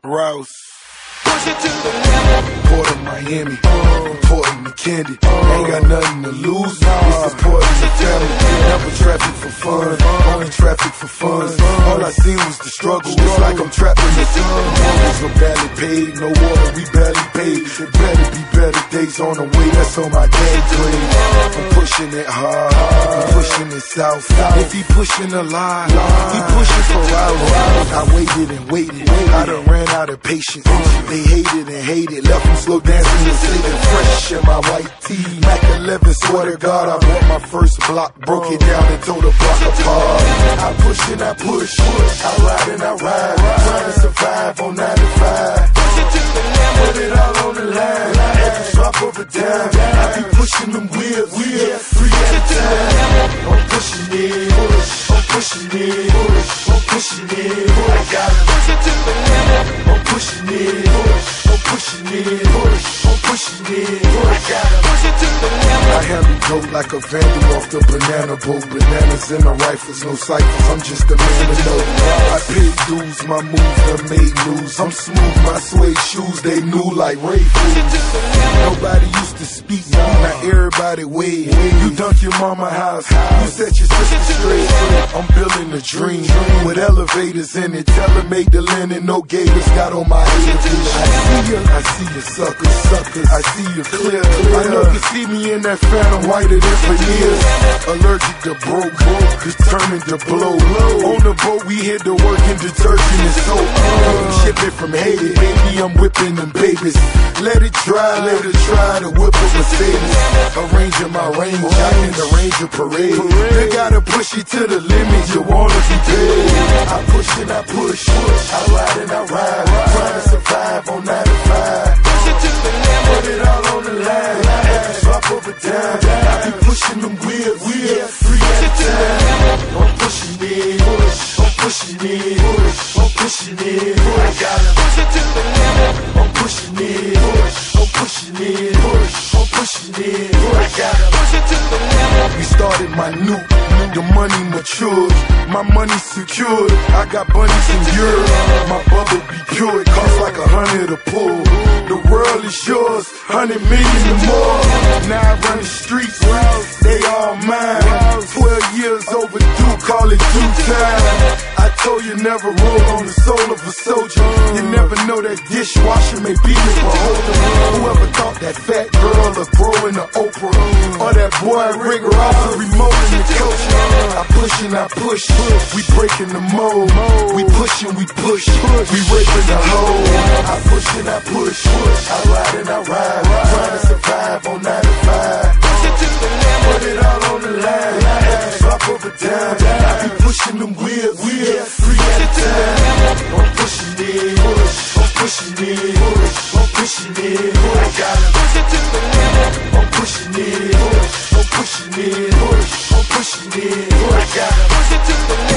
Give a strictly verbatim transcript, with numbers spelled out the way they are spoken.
Rouse. Port Miami, important to Candy. Ain't got nothing to lose. This is Portland to family. Never traffic for fun, only traffic for fun. All I seen was the struggle. It's like I'm trapped in the sun. Mortgage are barely paid, no water, we barely paid. There better be better days on the way. That's on my dad grade. I'm pushing it hard, I'm pushing it south. If he pushing a lie, he pushing for hours. I waited and waited, I done ran out of patience. They hated and hated, left them slow dancing and singing fresh in my white tee. Mac eleven, swear to God, I bought my first block, broke it down and tore the block apart. I push and I push, I ride and I ride, trying to survive on ninety-five. Put it all on the line, every drop of a dime. I be pushing them wheels, yeah, three at a time. I'm pushing it, push, I'm pushing it, push, I'm pushing it, push. I gotta push it to the limit. I'm pushing it, push, I'm pushing it, push, I'm pushing it, push. I gotta push it to the limit. I handle dope like a vandal off the banana boat. Bananas in the rifles, no ciphers, I'm just a man to know. I paid dues, my moves done made news. I'm smooth, my suede shoes, they new like Ray Foods. Nobody used to speak, now everybody wave. You dunk your mama house, you set your sister straight. I'm building a dream with elevators in it. Tell her make the linen, no gators got on my head. I see you, I see you suckers, suckers. I see you clear. I know you see me in that phantom whiter than for years. Allergic to broke, determined to blow. On the boat we hit the work in detergent and soap. Shipping from Haiti, baby I'm whipping them babies. Let it dry, let it try to whip a Mercedes. Arranging my range, I can arrange a parade. You gotta push it to the limit, you wanna be paid. I push and I push, I ride and I ride, trying to survive on ninety-five. Put it all on the line, every drop of a dime. I be pushing them wheels, yeah, three at a time. I'm pushing it, push, I'm pushing it, push, I'm pushing it, push. I gotta push it to the limit. I'm pushing it, push, I'm pushing it, push, I'm pushing it, push. I gotta push it to the limit. We started my new, the money matured, my money secured. I got bunnies in Europe, my bubble be pure. It costs like a hundred a pull. The world is yours, hundred million or more. Now I run the streets, they all mine. Twelve years overdue, call it due time. I told you never roll on the soul of a soldier. You never know that dishwasher may be your beholder. Whoever thought that fat girl would grow into Oprah, or that boy Rick Ross a remote in the culture. I push and I push, we breaking the mold. We push and we push, we raping the hole. I push and I push, I ride and I ride, trying to survive on ninety-five. Put it all on the line, every drop of a dime. I be pushing them wheels, yeah, three at a time. I'm pushing it, push, I'm pushing it, push, I'm pushing it, push. I gotta push it to the limit. I'm pushing it, push, I'm pushing it, push, I'm pushing it, push. I gotta push it to the limit.